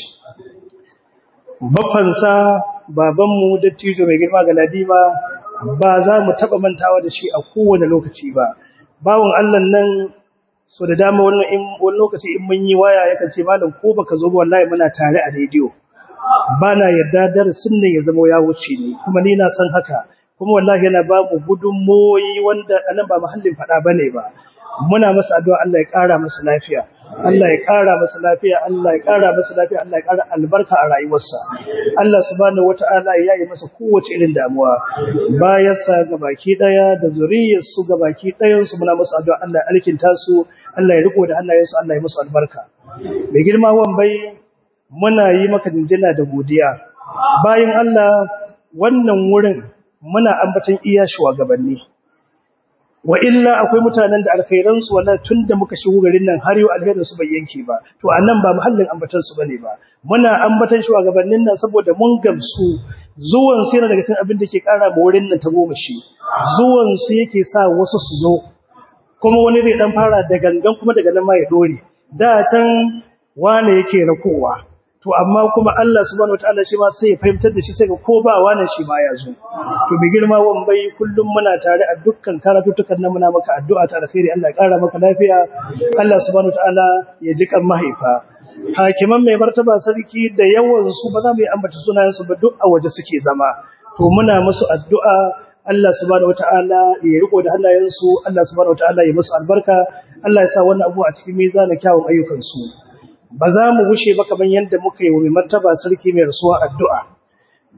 babbansa babanmu dattijo mai girma ga Ladima ba za mu taba mantawa da shi a kowane lokaci ba bawon Allah nan so da dama wani lokaci in mun yi waya yakan ce malam ko baka zo ba wallahi muna tare a rediyo bana yarda darasin nan ya zama ya wuce ne kuma ni na san haka kuma wallahi yana ba mu gudunmoyi wanda anan ba mahallin fada bane ba muna masa addu'a Allah ya kara masa lafiya Allah ya kara masa lafiya Allah ya kara masa lafiya Allah ya kara albarka a rayuwarsa Allah subhanahu wataala ya yi masa kowace irin damuwa bayan sa gabaki daya da zuriyar su gabaki dayan su muna masa addu'a Allah ya alkinta su Allah ya riko da hannayensu Allah ya musu albarka mai girma bai muna yi maka jinjina da godiya bayan Allah wannan wurin muna ambaton iya shugabanni wa illa akwai mutanen da alkhairan su wallahi tunda muka shigo garin nan har yau alkhairin su bai yanke ba to anan ba muhallin ambatan su bane ba muna ambatan shugabannin nan saboda mun gamsu zuwan su yana daga cikin abin da ke kara ma wurin nan ta goma shi zuwan su yake sa wasu su zo kuma wani zai dan fara da gangan kuma daga nan ma ya dore da can wane yake rakowa to amma kuma Allah subhanahu wataala shi ma sai ya fahimtar da shi sai ga ko ba wannan shi ma ya zo to bi girma bai kullum muna tare a dukkan karatutukan nan muna maka addu'a ta alkhairi Allah ya kara maka lafiya Allah subhanahu wataala ya ji kan mahaifa hakiman mai martaba sarki da yawan su ba za mu yi ambata sunayen su ba duk a waje suke zama to muna musu addu'a Allah subhanahu wataala ya riko da hannayen su Allah subhanahu wataala ya musu albarka Allah ya sa wannan abu a cikin mizanin kyawun ayyukan su ba za mu gushe ba kaman yanda muka yi wa mai martaba sarki mai rasuwa addu'a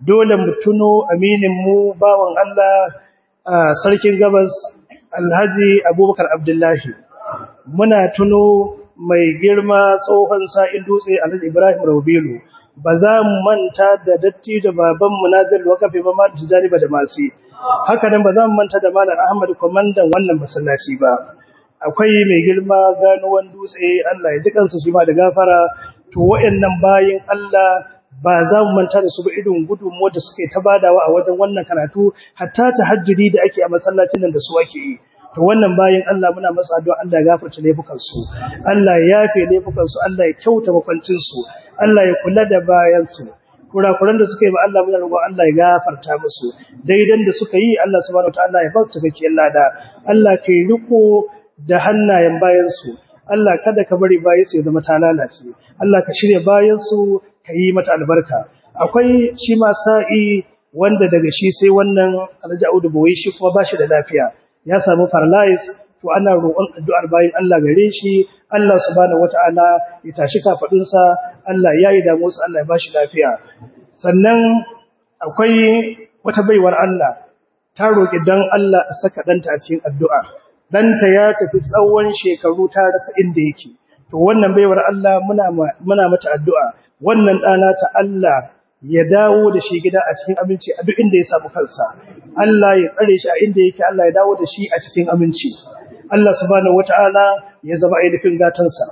dole mu tuno aminin mu bawan Allah sarkin gabas Alhaji Abubakar Abdullahi, muna tuno mai girma tsohon sa'in dutse Alhaji Ibrahim Rabilu, ba za mu manta da datti da baban munazir wakafi ba ma tijani ba da masu haka nan ba za mu manta da malam Ahmad komandan wannan masallaci ba. Akwai mai girma ganuwan dutse, Allah ya ji kansa shi ma da gafara. To wayannan bayin Allah ba za mu manta da su ba, irin gudunmuwa da suke ta badawa a wajen wannan karatu, hatta tahajjudi da ake a masallacin nan da su ake yi. To wannan bayin Allah muna masa addu'a Allah ya gafarta laifukan su, Allah ya yafe laifukan su, Allah ya kyauta makwancin su, Allah ya kula da bayan su. Kurakuran da suka yi ba Allah muna roƙon Allah ya gafarta musu, daidan da suka yi Allah subhanahu wataala ya ba su cikakkiyar lada. Allah kai riko da hannayen bayan su, Allah kada ka bari bayan su ya zama ta lalace, Allah ka shirya bayan su ka yi mata albarka. Akwai shi ma sa'i wanda daga shi sai wannan Alhaji Audu Boye, shi kuma ba shi da lafiya, ya samu paralyze. To ana roƙon addu'ar bayan Allah gare shi, Allah subhanahu wata'ala ya tashi kafadunsa, Allah ya yi damuwarsa, Allah ya ba shi lafiya. Sannan akwai wata baiwar Allah ta roƙi don Allah a saka ɗanta a cikin addu'a. Ɗanta ya tafi tsawon shekaru ta rasa inda yake. To wannan baiwar Allah muna mata addu'a, wannan ɗana ta Allah ya dawo da shi gida a cikin aminci a duk inda ya samu kansa. Allah ya tsare shi a inda yake, Allah ya dawo da shi a cikin aminci. Allah subhanahu wata'ala ya zama ainihin gatansa.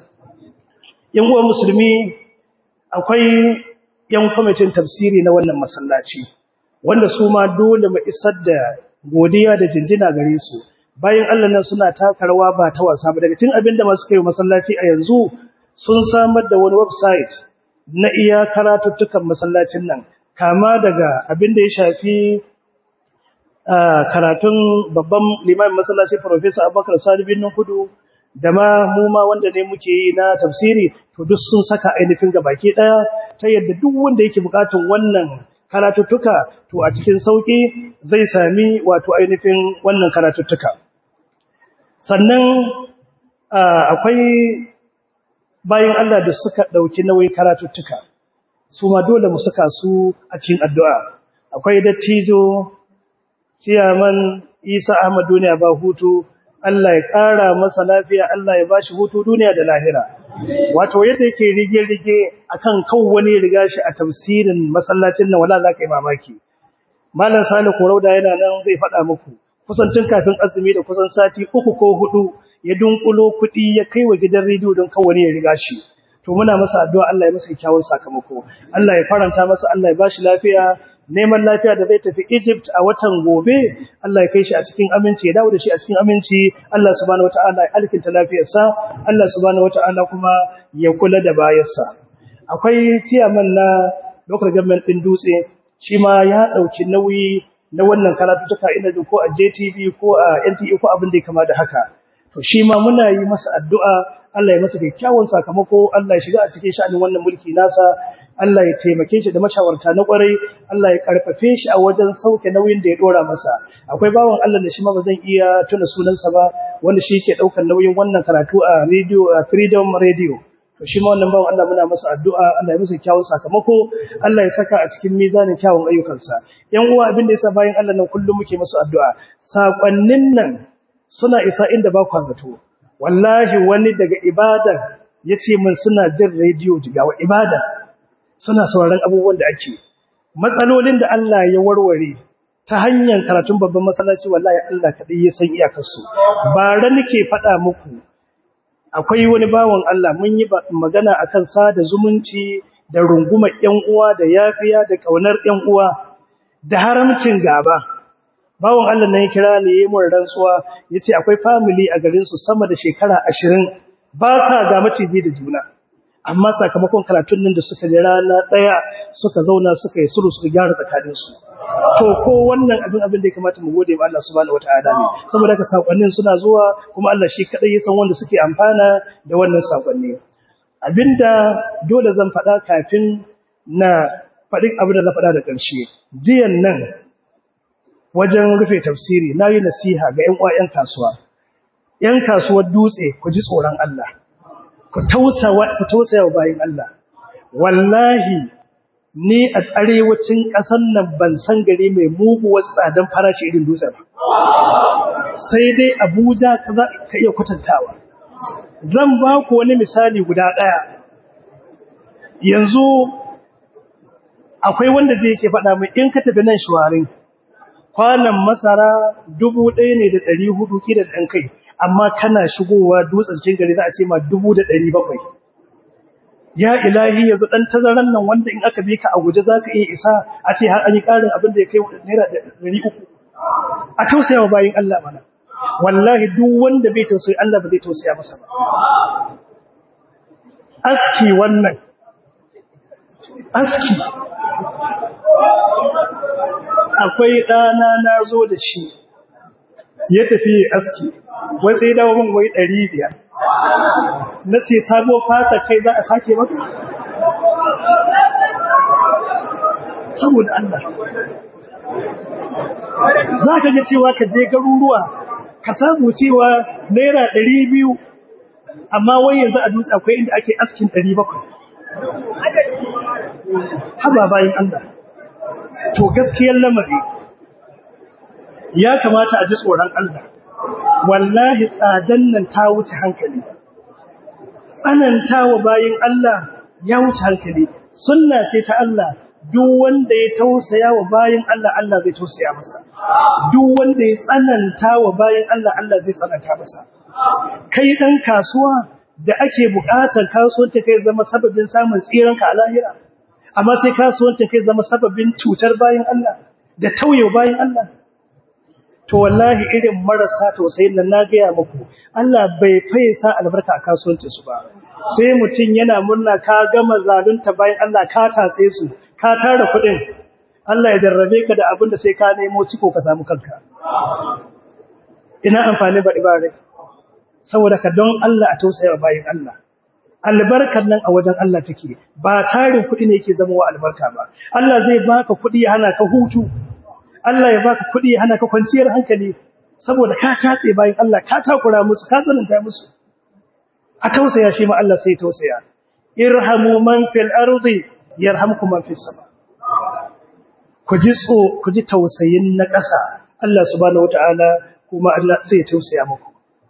Yan uwan musulmi, akwai yan kwamitin tafsiri na wannan masallaci, wanda su ma dole mu isar da godiya da jinjina gare su. Bayan Allah nan suna taka rawa ba ta wasa ba. Daga cikin abin da masu kai masallaci a yanzu, sun samar da wani website na iya karatuttukan masallacin nan, kama daga abin da ya shafi karatun babban limamin masallaci Professor Abubakar Sani Binnin Kudu, da ma mu ma wanda ne muke yi na tafsiri, to duk sun saka ainihin gabaki daya, ta yadda duk wanda yake bukatun wannan karatuttuka to a cikin sauki zai sami wato ainihin wannan karatuttuka. Sannan akwai bayan Allah da suka dauki nauyin karatuttuka, su ma dole mu saka su a cikin addu'a. Akwai dattijo Ciyaman Isa Ahmad Duniya ba hutu, Allah ya ƙara masa lafiya, Allah ya bashi hutu duniya da lahira. Wato yadda yake rige-rige akan kan wani riga shi a tafsirin masallacin nan, wala za ka yi mamaki. Malam Sani Korauda yana nan zai faɗa muku, kusan tun kafin azumi da kusan sati 3 ko 4 ya dunkulo kuɗi ya kai wa gidan rediyo don kan wani ya riga shi. To muna masa addu'a Allah ya masa kyawun sakamako, Allah ya faranta masa, Allah ya bashi lafiya, neman lafiya da zai tafi Egypt a watan gobe, Allah ya kai shi a cikin aminci, ya dawo da shi a cikin aminci. Allah subhanahu wataala ya alkinta lafiyarsa, Allah subhanahu wataala kuma ya kula da bayarsa. Akwai ciyaman na local government din Dutse, shi ma ya dauki nauyi na wannan karatutuka, ina jin ko a JTV ko a NTA ko abin da ya kama da haka. To shi ma muna yi masa addu'a, Allah ya masa kyakkyawan sakamako, Allah ya shiga a cikin sha'anin wannan mulki nasa, Allah ya taimake shi da mashawarta na kwarai, Allah ya karfafe shi a wajen sauke nauyin da ya dora masa. Akwai bawan Allah da shi ma ba zan iya tuna sunansa ba, wanda shi ke daukar nauyin wannan karatu a radio, a Freedom Radio. To shi ma wannan bawan Allah muna masa addu'a, Allah ya masa kyakkyawan sakamako, Allah ya saka a cikin mizanin kyawun ayyukansa. Yan uwa, abin da yasa bayan Allah nan kullum muke masa addu'a, sakonnin nan suna isa inda ba kwa zato. Wallahi wani daga ibada yace min suna jin radio Jigawa ibada, suna sauraron abubuwan da ake, matsalolin da Allah ya warware ta hanyar karatun babban masallaci, wallahi Allah kadai ya san iyakarsu. Bara nake faɗa muku, akwai wani bawan Allah mun yi magana akan sada zumunci da rungumar ƴan uwa da yafiya da kaunar ƴan uwa da haramcin gaba. Bawon Allah nan ya kira ne, yayin mun rantsuwa, yace akwai family a garin su sama da shekara 20 ba sa ga maciji da juna, amma sakamakon karatun nan da suka ji rana daya suka zauna suka yi sulhu suka gyara tsakanin su. To ko wannan abin da ya kamata mu gode wa Allah subhanahu wataala ne, saboda haka sakonnin suna zuwa, kuma Allah shi kadai ya san wanda suke amfana da wannan sakonni. Abinda dole zan faɗa kafin na faɗi abin da na faɗa da ƙarshe, jiyan nan wajen rufe tafsiri na yi nasiha ga 'yan uwa 'yan kasuwa. 'Yan kasuwar Dutse, ku ji tsoron Allah, ku tausaya wa bayin Allah. Wallahi ni a arewacin ƙasar nan ban san gari mai muguwar tsadan farashi irin dutse ba sai dai Abuja ka iya kwatantawa. Zan ba ku wani misali guda ɗaya. Yanzu akwai wanda zai yake faɗa mai in ka tafi nan Shuwarin kwanan masara 1,400 ki da ɗan kai, amma kana shigowa dutsen cikin gari za a ce ma 700. Ya ilahi yanzu ɗan tazaran nan wanda in aka bi ka a guje za ka iya isa a ce har an yi ƙarin abin da ya kai naira 300. A tausaya wa bayin Allah mana. Wallahi duk wanda bai tausayi Allah ba zai tausaya masa ba. Aski wannan. Aski. Akwai ɗana na zo da shi ya tafi aski. Wai sai dawo min wai 500. Na ce sabo fata kai za a sake maka? Saboda Allah. Za ka ga cewa ka je garuruwa ka samu cewa naira 200 amma wai yanzu a dutse akwai inda ake askin 700. Haba bayin Allah. To gaskiyar lamari ya kamata a ji tsoron Allah. Wallahi tsadan nan ta wuce hankali. Tsanantawa bayin Allah ya wuce hankali. Sunna ce ta Allah. Duk wanda ya tausaya wa bayin Allah, Allah zai tausaya masa. Duk wanda ya tsananta wa bayin Allah, Allah zai tsananta masa. Kai ɗan kasuwa da ake buƙatar kasuwanci kai zama sababin samun tsiranka a lahira, amma sai kasuwanci kai zama sababin cutar bayin Allah da tauye bayin Allah. To wallahi irin marasa tausayin nan na gaya muku, Allah bai faisa albarka a kasuwancinsu ba. Sai mutum yana murna ka gama zalunta bayin Allah ka tatse su. Ka tara kuɗin, Allah ya darrabe ka da abin da sai ka nemo ciko ka samu kanka. Ina amfani ba ibare. Saboda ka don Allah a tausaya bayin Allah. Albarkar nan a wajen Allah take, ba tarin kuɗi ne yake zama wa albarka ba. Allah zai baka kuɗi ya hana ka hutu. Allah ya baka kuɗi ya hana ka kwanciyar hankali saboda ka tatse bayin Allah, ka takura musu, ka tsananta musu. A tausaya shi ma Allah sai tausaya. Irhamu man fil ardi yarhamkum man fis sama. Ku ji tausayin na ƙasa, Allah subhanahu wataala kuma Allah sai ya tausaya muku.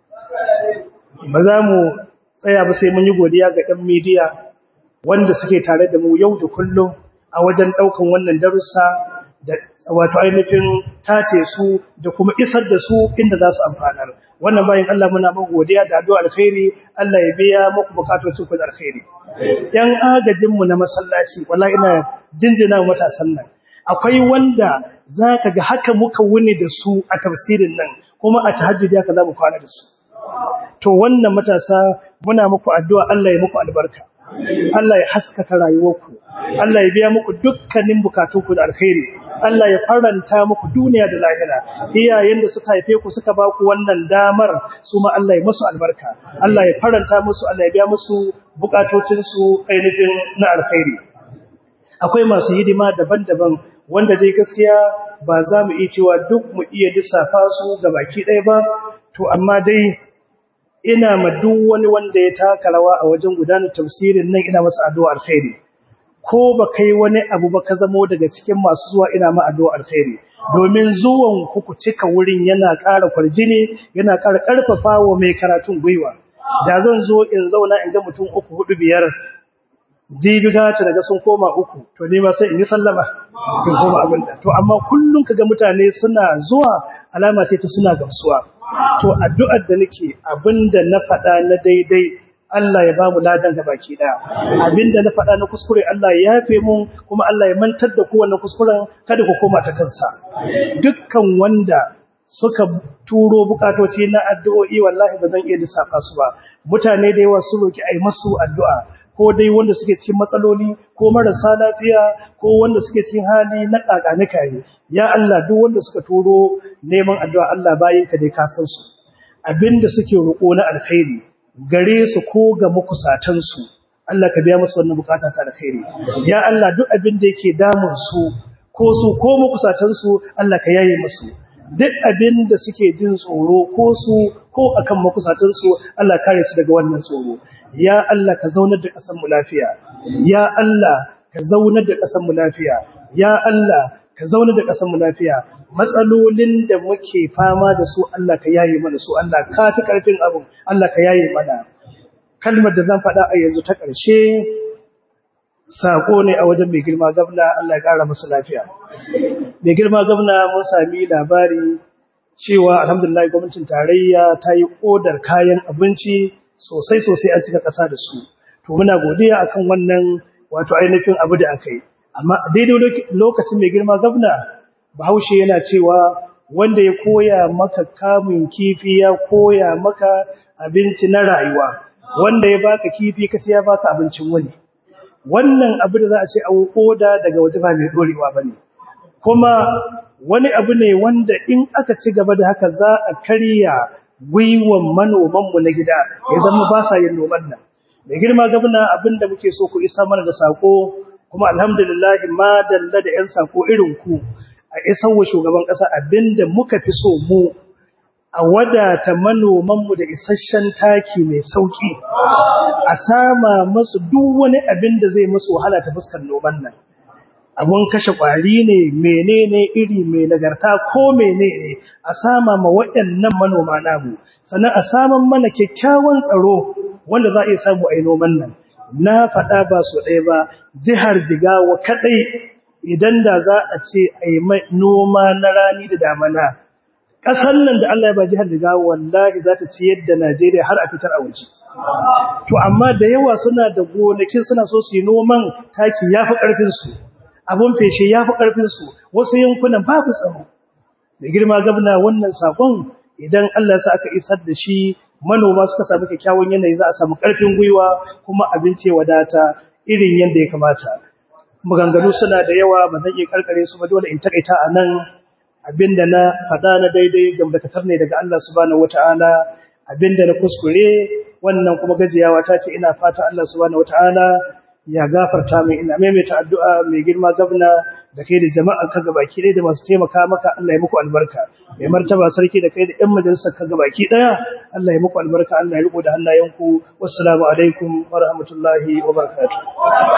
Ba za mu tsaya ba sai mun yi godiya ga ɗan media wanda suke tare da mu yau da kullum a wajen ɗaukan wannan darussa da wato ainihin tace su da kuma isar da su inda za su amfanar. Wannan bayan Allah muna muku godiya da addu'a alkhairi, Allah ya biya muku bukatocin ku da alkhairi. Yan agajin mu na masallaci wallahi ina jinjina matasan nan. Akwai wanda zaka ga haka muka wuni da su a tafsirin nan kuma a tahajjudi haka za mu kwana da su. To wannan matasa muna muku addu'a Allah ya muku albarka. Allah ya haskaka rayuwarku. Allah ya biya muku dukkanin bukatunku da alkhairi. Allah ya faranta muku duniya da lahira. Iyayen da suka haife ku suka ba ku wannan damar su ma Allah ya musu albarka. Allah ya faranta musu, Allah ya biya musu bukatocinsu ainihin na alkhairi. Akwai masu hidima daban-daban wanda dai gaskiya ba za mu iya cewa duk mu iya lissafa su ga baki ɗaya ba. To amma dai ina ma duk wani wanda ya taka rawa a wajen gudanar tafsirin nan ina masa addu'a alkhairi. Ko ba kai wani abu ba ka zamo daga cikin masu zuwa ina ma addu'a alkhairi, domin zuwan ku cika wurin yana ƙara kwarjini, yana ƙara ƙarfafa wa mai karatun gwiwa. Da zan zo in zauna in ga mutum 3, 4, 5 jibi gata daga sun koma 3 to ni ma sai in yi sallama in koma abin da. To amma kullum kaga mutane suna zuwa alama ce ta suna gamsuwa. To addu'ar da nake abinda na faɗa na daidai Allah ya bamu ladan ga baki daya, abinda na faɗa na kuskure Allah ya yafe mun, kuma Allah ya mantar da kowanne kuskuren kada ku koma ta kansa. Dukkan wanda suka turo bukatoci na addu'o'i wallahi ba zan iya lissafa su ba. Mutane da yawa su roki ai masu addu'a, ko dai wanda suke cikin matsaloli ko marasa lafiya ko wanda suke cikin hali na kakanikaye. Ya Allah duk wanda suka turo neman addu'a Allah bayinka dai ka san su, abinda suke roƙo na alkhairi gare su ko ga makusatansu Allah ka biya musu wannan bukata ta alkhairi. Ya Allah duk abinda yake damun su ko makusatansu Allah ka yaye musu. Duk abinda suke jin tsoro ko su ko akan makusatansu Allah kare su daga wannan tsoro. Ya Allah ka zaunar da ƙasar mu lafiya. Ya Allah ka zaunar da ƙasar mu lafiya ya Allah ka zaunar da ƙasar mu lafiya matsalolin da muke fama da su Allah ka yaye mana su Allah ka fi ƙarfin abu Allah ka yaye mana kalmar da zan faɗa a yanzu ta ƙarshe sako ne a wajen mai girma gwamna Allah ya ƙara masa lafiya mai girma gwamna mun sami labari cewa alhamdulillah gwamnatin tarayya ta yi odar kayan abinci sosai an cika ƙasa da su to muna godiya akan wannan wato ainihin abu da aka yi amma a daidai lokacin mai girma gwamna bahaushe yana cewa wanda ya koya maka kamun kifi ya koya maka abinci na rayuwa wanda ya baka kifi kasi ya baka abincin wani wannan abu da za a ce a oda daga waje ba mai dorewa bane kuma wani abu ne wanda in aka ci gaba da haka za a karya gwiwan manomanmu na gida ya zama ba sa yin noman nan mai girma gwamna abinda muke so ku isa mana da sako kuma alhamdulillah ma dalla da 'yan sako irin ku a isar wa shugaban ƙasa abinda muka fi so mu a wadata manomanmu da isasshen taki mai sauki a sama masu duk wani abin da zai musu wahala ta fuskar noman nan abun kashe ƙwari ne menene iri mai nagarta ko menene a sama ma waɗannan manoma namu sannan a saman mana kyakkyawan tsaro wanda za a iya samu a yi noman nan na faɗa ba su ɗaya ba jihar Jigawa kaɗai idan da za a ce a yi noma na rani da damana ƙasar nan da Allah ya ba jihar Jigawa wallahi za ta ci yadda Najeriya har a fitar a waje to amma da yawa suna da gonakin suna so su yi noman taki ya fi ƙarfinsu abun feshe ya fi ƙarfinsu wasu yankunan babu tsaro da girma gabna wannan sakon idan Allah ya sa aka isar da shi manoma suka samu kyakkyawan yanayi za a samu ƙarfin gwiwa kuma abinci wadata irin yadda ya kamata maganganu suna da yawa ba zan iya karkare su ba dole in takaita a nan abinda na faɗa na daidai gamdakatar ne daga Allah subhanahu wataala abinda na kuskure wannan kuma gajiyawa ta ce ina fata Allah subhanahu wataala ya gafarta min ina maimaita addu'a mai girma gabna da kai da jama'a ka gabaki ɗaya da masu taimaka maka Allah ya muku albarka mai martaba sarki da kai da ƴan majalisar ka gabaki ɗaya Allah ya muku albarka Allah ya riko da hannayenku wassalamu alaikum wa rahmatullahi wa barakatuh